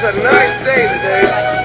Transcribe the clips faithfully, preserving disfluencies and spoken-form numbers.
is a nice day today.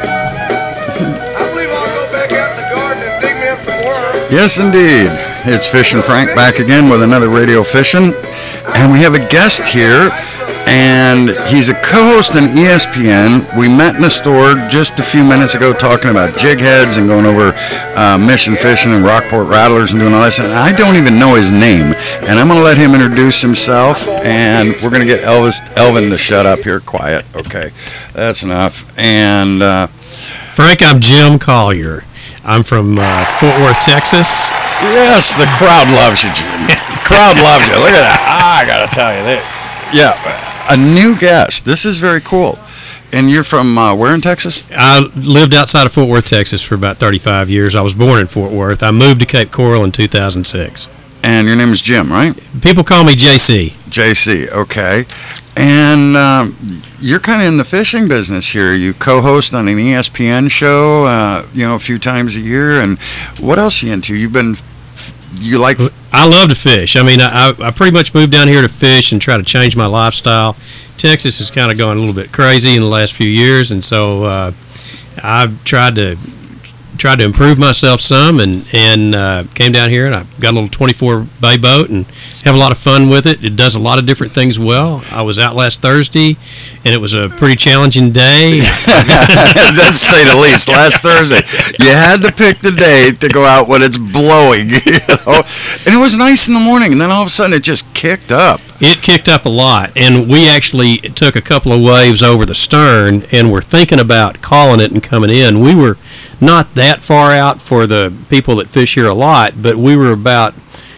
I believe I'll go back out in the garden and dig me up some worms. Yes, indeed. It's Fishin' Frank back again with another Radio Fishin'. And we have a guest here, and he's a co-host on E S P N. We met in the store just a few minutes ago talking about jig heads and going over uh, mission fishing and Rockport Rattlers and doing all this. And I don't even know his name. And I'm going to let him introduce himself, and we're going to get Elvis, Elvin to shut up here. Quiet. Okay. That's enough. And uh, Frank, I'm Jim Collier. I'm from uh, Fort Worth, Texas. Yes, the crowd loves you, Jim. The crowd loves you. Look at that. Ah, I got to tell you that. Yeah, a new guest. This is very cool. And you're from uh, where in Texas? I lived outside of Fort Worth, Texas for about thirty-five years. I was born in Fort Worth. I moved to Cape Coral in two thousand six. And your name is Jim, right? People call me J C. J C, okay. And um, you're kind of in the fishing business here. You co-host on an E S P N show, uh, you know, a few times a year. And what else are you into? You've been, you like... I love to fish. I mean, I, I pretty much moved down here to fish and try to change my lifestyle. Texas has kind of gone a little bit crazy in the last few years, and so uh, I've tried to tried to improve myself some, and and uh, came down here, and I got a little twenty-four bay boat and have a lot of fun with it. It does a lot of different things well. I was out last Thursday, and it was a pretty challenging day. That's to say the least. Last Thursday, you had to pick the day to go out when it's blowing, you know? And it was nice in the morning, and then all of a sudden it just kicked up. It kicked up a lot, and we actually took a couple of waves over the stern, and we're thinking about calling it and coming in. We were not that far out for the people that fish here a lot, but we were about,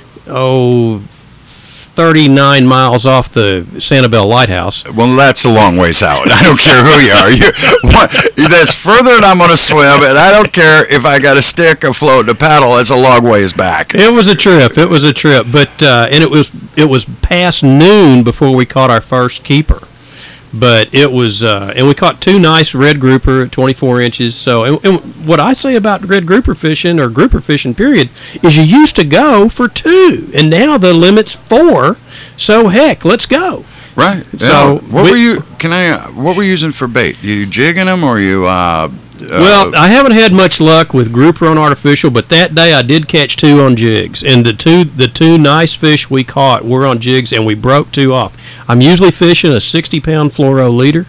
oh, thirty-nine miles off the Sanibel Lighthouse. Well, that's a long ways out. I don't care who you are. You, what, that's further than I'm going to swim, and I don't care if I got a stick, a float, and a paddle. It's a long ways back. It was a trip. It was a trip, but uh, and it was it was past noon before we caught our first keeper. But it was, uh, and we caught two nice red grouper at twenty-four inches. So, and, and what I say about red grouper fishing or grouper fishing, period, is you used to go for two, and now the limit's four. So heck, let's go. Right. So yeah. what we, were you? Can I? Uh, what were you using for bait? You jigging them, or you? Uh, Well, uh, I haven't had much luck with grouper on artificial, but that day I did catch two on jigs, and the two the two nice fish we caught were on jigs, and we broke two off. I'm usually fishing a sixty pound fluoro leader,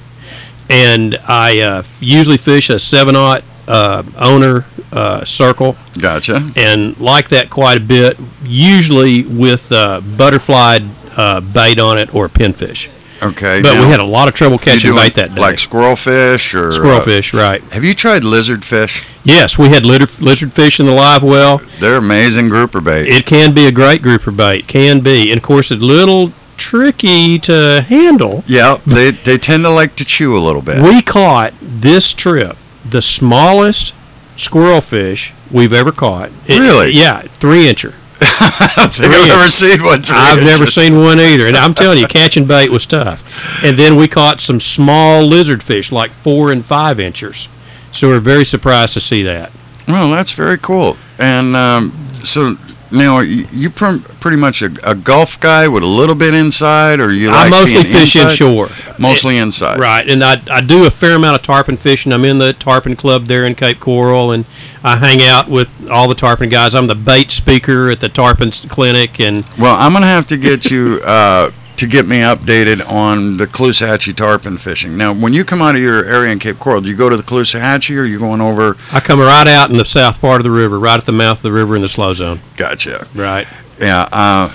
and I uh, usually fish a seven aught uh, owner uh, circle. Gotcha. And like that quite a bit, usually with uh, butterfly uh, bait on it or pinfish. Okay. But now, we had a lot of trouble catching bait that day. Like squirrelfish or Squirrelfish, uh, right. Have you tried lizardfish? Yes, we had lizardfish in the live well. They're amazing grouper bait. It can be a great grouper bait, can be. And, of course, it's a little tricky to handle. Yeah, they, they tend to like to chew a little bit. We caught this trip the smallest squirrelfish we've ever caught. It, Really? Yeah, three-incher. I don't think I've ever seen one. I've never seen one either, and I'm telling you, catching bait was tough. And then we caught some small lizardfish, like four and five inchers. So we're very surprised to see that. Well, that's very cool. And um, so now you, you pr- pretty much a, a Gulf guy with a little bit inside, or you like I mostly being fish inside? inshore. Mostly inside. Right, and I, I do a fair amount of tarpon fishing. I'm in the tarpon club there in Cape Coral, and I hang out with all the tarpon guys. I'm the bait speaker at the tarpon clinic. And Well, I'm going to have to get you uh, to get me updated on the Caloosahatchee tarpon fishing. Now, when you come out of your area in Cape Coral, do you go to the Caloosahatchee, or are you going over? I come right out in the south part of the river, right at the mouth of the river in the slow zone. Gotcha. Right. Yeah, uh,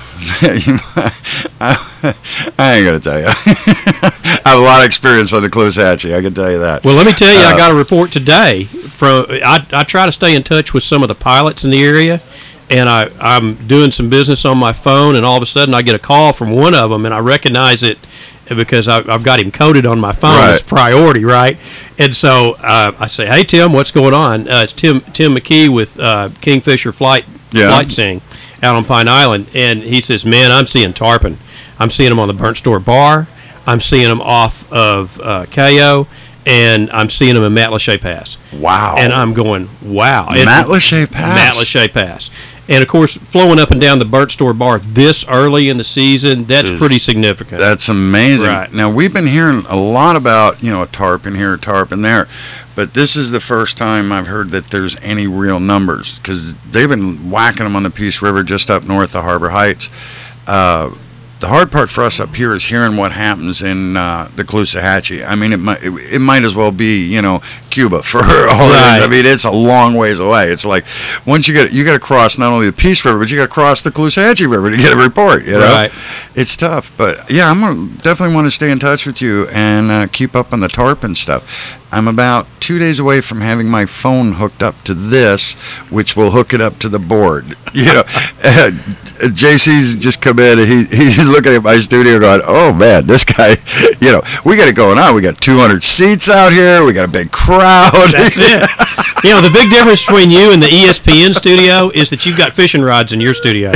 I, I ain't going to tell you. I have a lot of experience on the Caloosahatchee, I can tell you that. Well, let me tell you, uh, I got a report today from, I, I try to stay in touch with some of the pilots in the area, and I, I'm doing some business on my phone, and all of a sudden I get a call from one of them, and I recognize it because I, I've got him coded on my phone Right. as priority, right? And so uh, I say, hey, Tim, what's going on? Uh, it's Tim Tim McKee with uh, Kingfisher Flight, Yeah. Flight Sing out on Pine Island, and he says, man, I'm seeing tarpon. I'm seeing them on the Burnt Store Bar. I'm seeing them off of uh, K O, and I'm seeing them in Matlacha Pass. Wow. And I'm going, wow. And Matlacha Pass. Matlacha Pass. And of course, flowing up and down the Burt Store Bar this early in the season, that's Is- pretty significant. That's amazing. Right. Now, we've been hearing a lot about, you know, a tarpon here, a tarpon there, but this is the first time I've heard that there's any real numbers, because they've been whacking them on the Peace River just up north of Harbor Heights. Uh, the hard part for us up here is hearing what happens in uh, the Caloosahatchee. I mean, it might, it, it might as well be, you know, Cuba for all Right. it is. I mean, it's a long ways away. It's like, once you get, you got to cross not only the Peace River, but you got to cross the Caloosahatchee River to get a report, you know? Right. It's tough, but yeah, I'm gonna definitely want to stay in touch with you and uh, keep up on the tarpon stuff. I'm about two days away from having my phone hooked up to this, which will hook it up to the board. You know, uh, J C's just come in and he, he's looking at my studio going, oh man, this guy, you know, we got it going on. We got two hundred seats out here. We got a big crowd. That's it. You know, the big difference between you and the E S P N studio is that you've got fishing rods in your studio.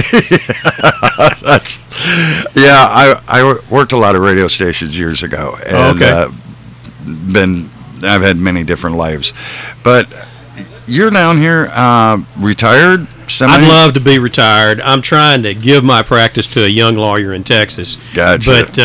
That's, yeah, I, I worked a lot of radio stations years ago. And, Oh, okay. uh, been, I've had many different lives. But you're down here, uh, retired? Semi? I'd love to be retired. I'm trying to give my practice to a young lawyer in Texas. Gotcha. But uh,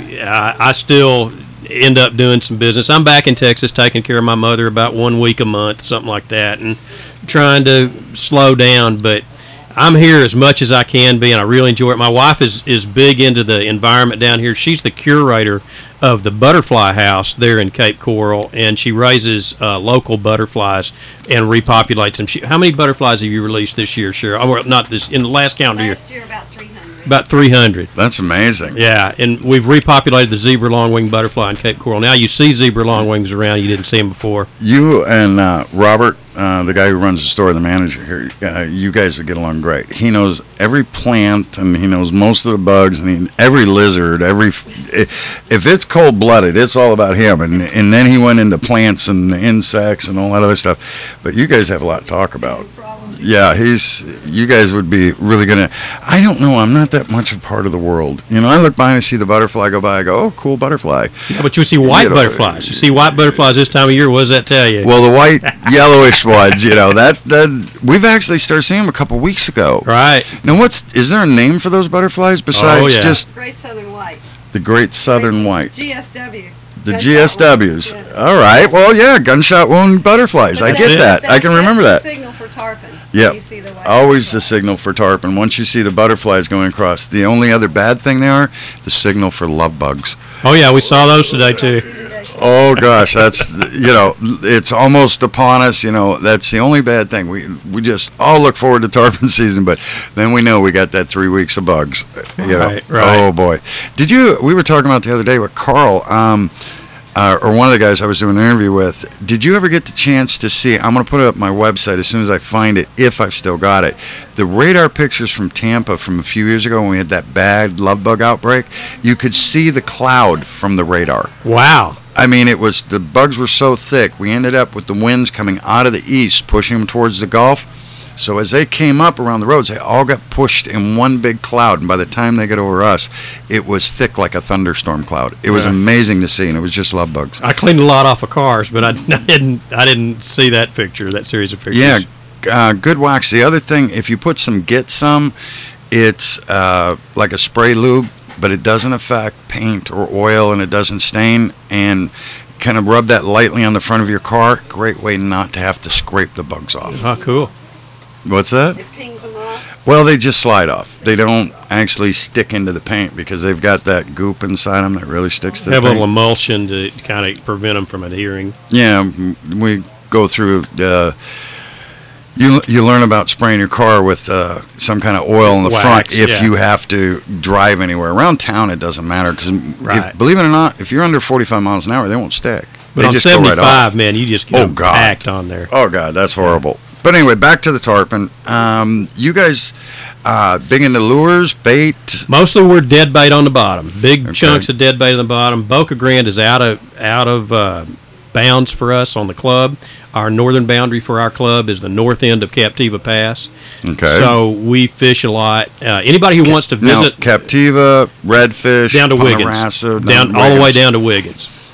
I, I still end up doing some business. I'm back in Texas taking care of my mother about one week a month, something like that, and trying to slow down. But I'm here as much as I can be, and I really enjoy it. My wife is, is big into the environment down here. She's the curator of the butterfly house there in Cape Coral, and she raises uh, local butterflies and repopulates them. She, how many butterflies have you released this year, Cheryl? Oh, well, not this, in the last calendar year. Last year, about three hundred. About three hundred. That's amazing. Yeah, and we've repopulated the zebra longwing butterfly in Cape Coral. Now you see zebra longwings around. You didn't see them before. You and uh, Robert, uh, the guy who runs the store, the manager here, uh, you guys would get along great. He knows every plant, and he knows most of the bugs, and he, every lizard, every. If it's cold blooded, it's all about him. And and then he went into plants and insects and all that other stuff. But you guys have a lot to talk about. Yeah, he's. You guys would be really gonna. I don't know. I'm not that much a part of the world. You know, I look by and I see the butterfly go by. I go, oh, cool butterfly. Yeah, but you see white You know, butterflies. You see white butterflies this time of year. What does that tell you? Well, the white, yellowish ones. You know that that we've actually started seeing them a couple weeks ago. Right. Now, what's is there a name for those butterflies besides Oh, yeah. just Great Southern White. the Great Southern White? G S W. The Gunshot G S Ws. wound. Yeah. All right. Well, yeah, gunshot wound butterflies. I But get that's- that. I can remember that's that. the signal for tarpon. when Yeah. you see the white Always the butterflies. signal for tarpon. Once you see the butterflies going across, the only other bad thing they are, the signal for love bugs. Oh yeah, we saw those today too. Oh gosh, that's you know, it's almost upon us. You know, that's the only bad thing. We we just all look forward to tarpon season, but then we know we got that three weeks of bugs. You know, Right, right. oh boy. Did you? We were talking about the other day with Carl, um, uh, or one of the guys I was doing an interview with. Did you ever get the chance to see? I'm going to put it up on my website as soon as I find it, if I've still got it. The radar pictures from Tampa from a few years ago when we had that bad love bug outbreak. You could see the cloud from the radar. Wow. I mean, it was, the bugs were so thick, we ended up with the winds coming out of the east, pushing them towards the Gulf. So as they came up around the roads, they all got pushed in one big cloud. And by the time they got over us, it was thick like a thunderstorm cloud. It was Yeah. amazing to see, and it was just love bugs. I cleaned a lot off of cars, but I, I didn't. I didn't see that picture, that series of pictures. Yeah, uh, good wax. The other thing, if you put some Get Some, it's uh, like a spray lube, but it doesn't affect paint or oil, and it doesn't stain. And kind of rub that lightly on the front of your car. Great way not to have to scrape the bugs off. Oh, cool. What's that? It pings them off. Well, they just slide off. They don't actually stick into the paint because they've got that goop inside them that really sticks to the Have a paint. little emulsion to kind of prevent them from adhering. Yeah, m- we go through. Uh, you you learn about spraying your car with uh, some kind of oil in the front Wax, if yeah. you have to drive anywhere around town. It doesn't matter because Right. believe it or not, if you're under forty-five miles an hour, they won't stick. But they on just go right seventy-five, off. man, you just get Oh, them God. packed on there. Oh God, that's horrible. But anyway, back to the tarpon. Um, you guys uh, big into lures, bait. Mostly we're dead bait on the bottom. Big Okay. chunks of dead bait on the bottom. Boca Grande is out of out of uh, bounds for us on the club. Our northern boundary for our club is the north end of Captiva Pass. Okay. So we fish a lot. Uh, anybody who wants to Now, visit Captiva, redfish, down to Wiggins, Ponerasso, down to all the way Wiggins. down to Wiggins.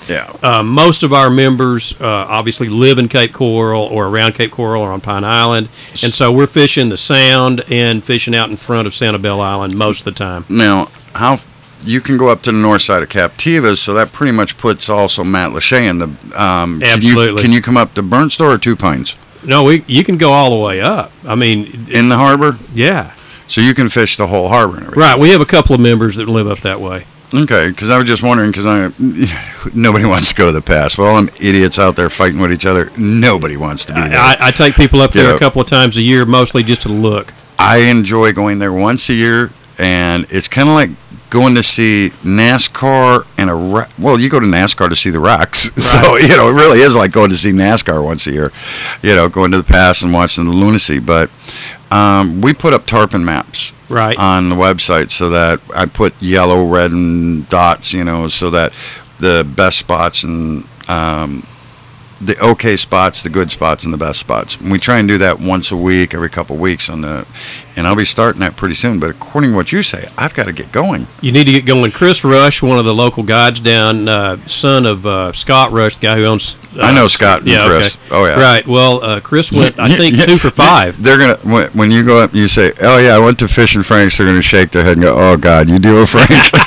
Yeah. Uh, most of our members uh, obviously live in Cape Coral or around Cape Coral or on Pine Island, and so we're fishing the Sound and fishing out in front of Sanibel Island most of the time. Now, how you can go up to the north side of Captivas, so that pretty much puts also Matlacha in the. Um, Absolutely. Can you, can you come up to Burnt Store or Two Pines No, we you can go all the way up. I mean, in the harbor? yeah. So you can fish the whole harbor and everything. Right, we have a couple of members that live up that way. Okay, because I was just wondering, because I nobody wants to go to the pass. Well, them idiots out there fighting with each other. Nobody wants to be there. I, I take people up You there know. a couple of times a year, mostly just to look. I enjoy going there once a year, and it's kind of like going to see NASCAR and a ro- well, you go to NASCAR to see the rocks, so you know it really is like going to see NASCAR once a year. You know, going to the pass and watching the lunacy. But um, we put up tarpon maps Right. on the website so that I put yellow, red, and dots. You know, so that the best spots and um, the okay spots, the good spots, and the best spots. And we try and do that once a week, every couple of weeks on the, and I'll be starting that pretty soon. But according to what you say, I've got to get going. You need to get going. Chris Rush, one of the local guides down, uh, son of uh, Scott Rush, the guy who owns. Uh, I know Scott and yeah, Chris. Okay. Oh yeah. Right. Well, uh, Chris went, I Yeah, think, yeah. two for five. They're gonna when, when you go up, and you say, "Oh yeah, I went to Fish and Frank's." They're gonna shake their head and go, "Oh God, you do it, Frank."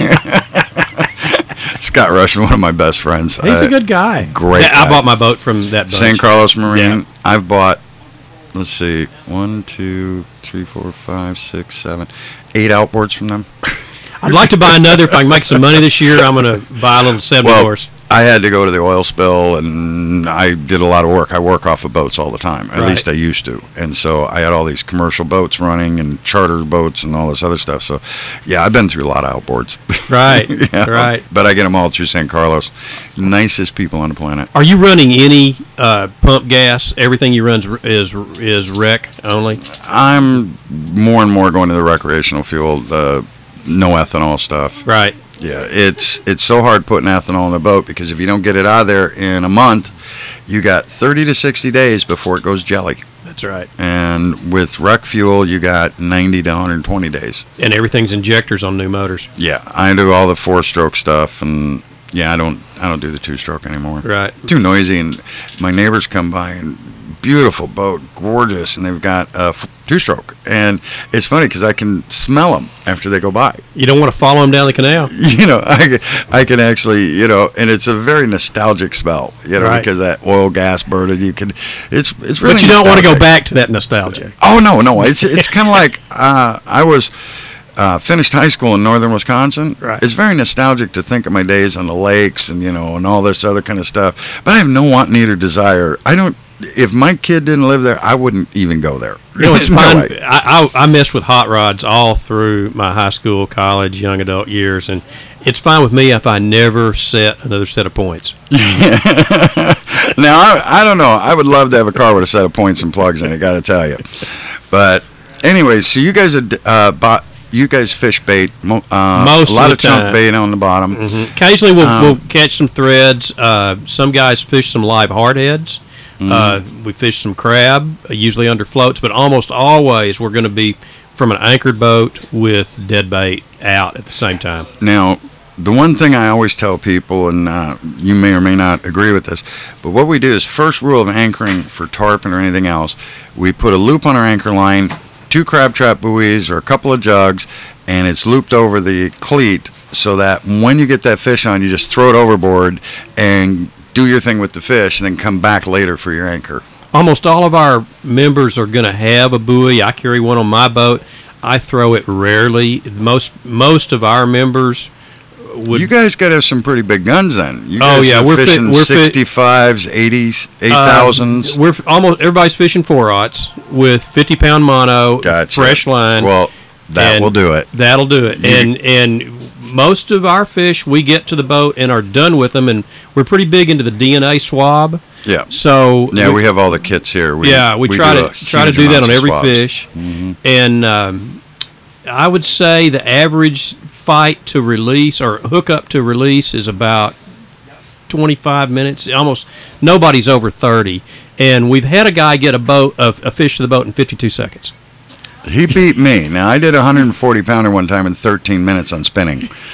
Scott Rush, one of my best friends. He's Uh, a good guy. great Yeah, I guy. bought my boat from that boat. San Carlos Marine. Yeah. I've bought, let's see, one, two, three, four, five, six, seven, eight outboards from them. I'd like to buy another. If I can make some money this year, I'm going to buy a little seventy Well, horse. I had to go to the oil spill, and I did a lot of work. I work off of boats all the time. At Right. least I used to. And so I had all these commercial boats running and charter boats and all this other stuff. So, yeah, I've been through a lot of outboards. Right. Yeah, Right. But I get them all through San Carlos. Nicest people on the planet. Are you running any uh, pump gas? Everything you run is is rec only. I'm more and more going to the recreational fuel, the no ethanol stuff. Right. Yeah, it's it's so hard putting ethanol in the boat because if you don't get it out of there in a month, you got thirty to sixty days before it goes jelly. That's right. And with rec fuel, you got ninety to one hundred twenty days. And everything's injectors on new motors. Yeah, I do all the four-stroke stuff, and yeah, I don't I don't do the two-stroke anymore. Right. Too noisy, and my neighbors come by and beautiful boat, gorgeous, and they've got a f- two-stroke, and it's funny because I can smell them after they go by. You don't want to follow them down the canal. You know, I, can- I can actually, you know, and it's a very nostalgic smell, you know, Right. because that oil gas burning, you can, it's it's really But you don't want to go nostalgic. back to that nostalgia. Oh no, no, it's it's kind of like uh, I was uh, finished high school in northern Wisconsin. Right. It's very nostalgic to think of my days on the lakes and you know and all this other kind of stuff. But I have no want, need, or desire. I don't. If my kid didn't live there, I wouldn't even go there. You know, it's No fine. way. I, I I messed with hot rods all through my high school, college, young adult years, and it's fine with me if I never set another set of points. Now, I, I don't know. I would love to have a car with a set of points and plugs in it, got to tell you. But anyway, so you guys are, uh, bought, you guys fish bait, mo- uh, Most a lot of of, the chunk time. bait on the bottom. Occasionally, we'll, Um, we'll catch some threads. Uh, some guys fish some live hardheads. Mm-hmm. Uh, we fish some crab, uh, usually under floats, but almost always we're going to be from an anchored boat with dead bait out at the same time. Now, the one thing I always tell people, and uh, you may or may not agree with this, but what we do is first rule of anchoring for tarpon or anything else, we put a loop on our anchor line, two crab trap buoys or a couple of jugs, and it's looped over the cleat so that when you get that fish on, you just throw it overboard and do your thing with the fish and then come back later for your anchor. Almost all of our members are going to have a buoy. I carry one on my boat. I throw it rarely. Most most of our members would. You guys got to have some pretty big guns then. You Oh, guys yeah, are we're fi- fishing we're fi- sixty-fives, eighties, eight Uh, thousands. we're f- almost everybody's fishing four aughts with fifty pound mono, Gotcha. fresh line. Well, that and will do it. That'll do it. You- And and most of our fish, we get to the boat and are done with them, and we're pretty big into the D N A swab. Yeah. So Yeah, we have all the kits here. We, yeah, we, try do to a try to huge do that amounts on of every swabs. fish, Mm-hmm. and um, I would say the average fight to release or hook up to release is about twenty-five minutes. Almost nobody's over thirty, and we've had a guy get a boat a, a fish to the boat in fifty-two seconds. He beat me. Now, I did a one hundred forty pounder one time in thirteen minutes on spinning.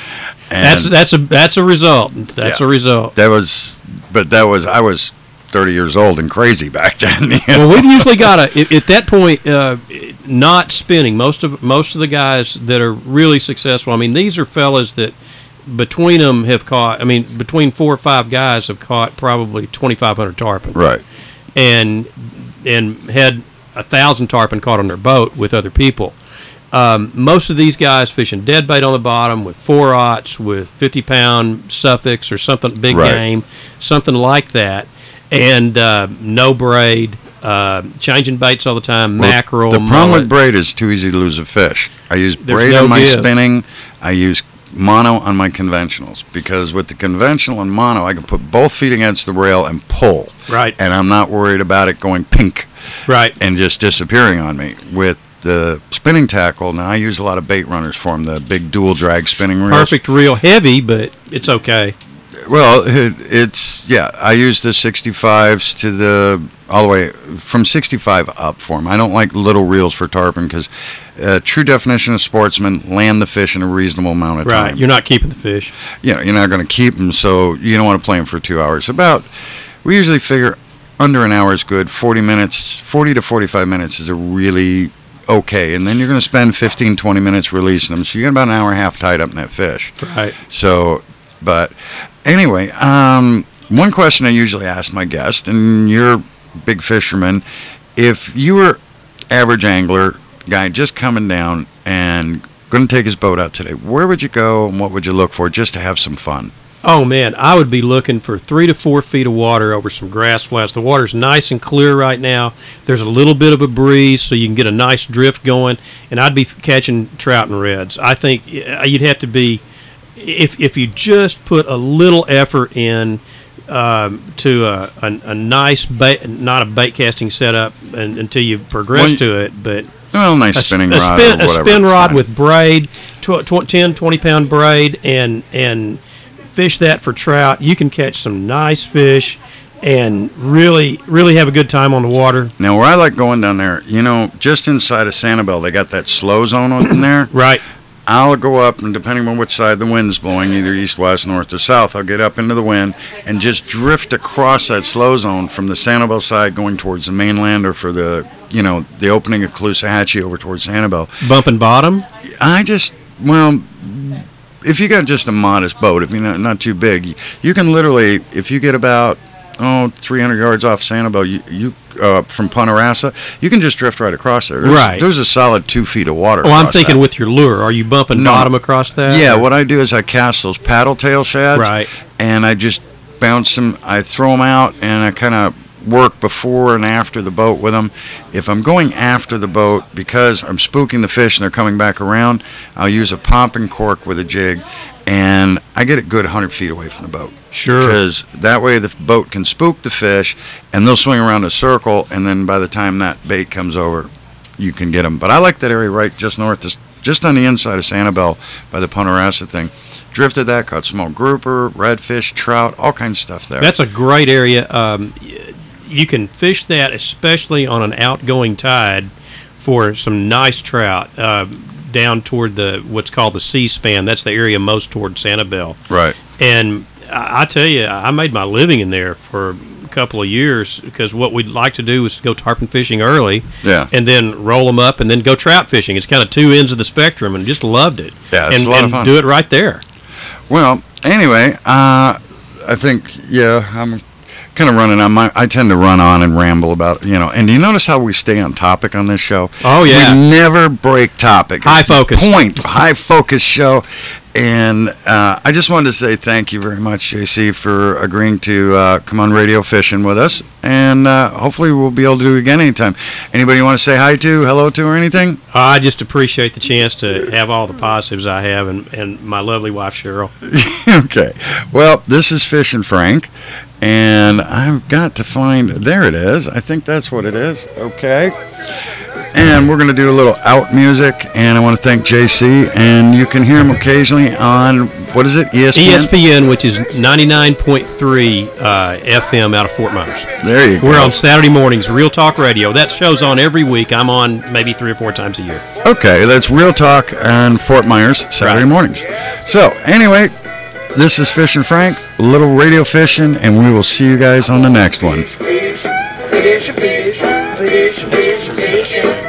that's that's a that's a result. That's Yeah. a result. That was, but that was I was thirty years old and crazy back then. you know? Well, we've usually got a at, at that point uh, not spinning. Most of most of the guys that are really successful. I mean, these are fellas that between them have caught. I mean, between four or five guys have caught probably twenty-five hundred tarpon. Right. And and had a thousand tarpon caught on their boat with other people. Um, most of these guys fishing dead bait on the bottom with four aughts, with fifty pound Suffolks or something big Right. game, something like that, and uh, no braid, uh, changing baits all the time, Well, mackerel. The problem mullet. with braid is too easy to lose a fish. I use There's braid no on my give. spinning. I use mono on my conventionals because with the conventional and mono, I can put both feet against the rail and pull. Right. And I'm not worried about it going pink Right. and just disappearing on me. With the spinning tackle, now I use a lot of bait runners for them, the big dual drag spinning reels. Perfect reel, heavy, but it's okay. Well, it, it's, yeah, I use the sixty-fives to the, all the way, from sixty-five up for them. I don't like little reels for tarpon because uh, true definition of sportsman, land the fish in a reasonable amount of time. Right. You're not keeping the fish. You know, you're not going to keep them, so you don't want to play them for two hours. About, we usually figure under an hour is good. forty minutes, forty to forty-five minutes is a really okay. And then you're going to spend fifteen, twenty minutes releasing them. So you got about an hour and a half tied up in that fish. Right. So, but anyway, um, one question I usually ask my guest, and you're a big fisherman, if you were average angler, guy just coming down and going to take his boat out today, where would you go and what would you look for just to have some fun? Oh, man, I would be looking for three to four feet of water over some grass flats. The water's nice and clear right now. There's a little bit of a breeze, so you can get a nice drift going, and I'd be catching trout and reds. I think you'd have to be, if if you just put a little effort in um, to a, a, a nice bait, not a bait casting setup and, until you progress Well, to it, but Well, a nice a, spinning a rod spin, or a whatever. spin rod fine. with braid, tw- tw- ten, twenty pound braid, and and fish that for trout. You can catch some nice fish and really, really have a good time on the water. Now, where I like going down there, you know, just inside of Sanibel, they got that slow zone in there. Right. I'll go up, and depending on which side the wind's blowing, either east, west, north, or south, I'll get up into the wind and just drift across that slow zone from the Sanibel side going towards the mainland, or for the, you know, the opening of Caloosahatchee over towards Sanibel. Bumping bottom. I just, well, if you got just a modest boat, if you're not, not too big, you can literally, if you get about, oh, three hundred yards off Sanibel, you, you uh, from Punta Rassa, you can just drift right across there. There's, Right. There's a solid two feet of water. Oh, I'm across thinking that. with your lure. Are you bumping No. bottom across that? Yeah, or- what I do is I cast those paddle tail shads. Right. And I just bounce them, I throw them out, and I kind of work before and after the boat with them. If I'm going after the boat because I'm spooking the fish and they're coming back around, I'll use a popping cork with a jig, and I get it good one hundred feet away from the boat. Sure. Because that way the boat can spook the fish, and they'll swing around a circle, and then by the time that bait comes over, you can get them. But I like that area right just north, just, just on the inside of Sanibel by the Punta Rassa thing. Drifted that, caught small grouper, redfish, trout, all kinds of stuff there. That's a great area. Um, y- you can fish that, especially on an outgoing tide, for some nice trout uh, down toward the what's called the C-span. That's the area most toward Sanibel. right. And I, I tell you, I made my living in there for a couple of years because what we'd like to do was go tarpon fishing early, Yeah. and then roll them up, and then go trout fishing. It's kind of two ends of the spectrum, and just loved it. Yeah, it's and, a lot of and fun. do it right there. Well, anyway, uh, I think, yeah, I'm kind of running on my, I tend to run on and ramble about, you know, and do you notice how we stay on topic on this show? Oh, yeah. We never break topic. High focus. Point, high focus show. And uh, I just wanted to say thank you very much, J C, for agreeing to uh, come on Radio Fishing with us. And uh, hopefully we'll be able to do it again anytime. Anybody you want to say hi to, hello to, or anything? I just appreciate the chance to have all the positives I have, and, and my lovely wife, Cheryl. Okay. Well, this is Fishing Frank, and I've got to find, there it is. I think that's what it is. Okay. And we're going to do a little out music, and I want to thank J C, and you can hear him occasionally on, what is it, E S P N? E S P N, which is ninety-nine point three uh, F M out of Fort Myers. There you go. We're on Saturday mornings, Real Talk Radio. That show's on every week. I'm on maybe three or four times a year. Okay, that's Real Talk on Fort Myers, Saturday Right. mornings. So, anyway, This is Fishing Frank, a little radio fishing, and we will see you guys on the next one. Fish, fish, fish, fish, fish, fish, fish.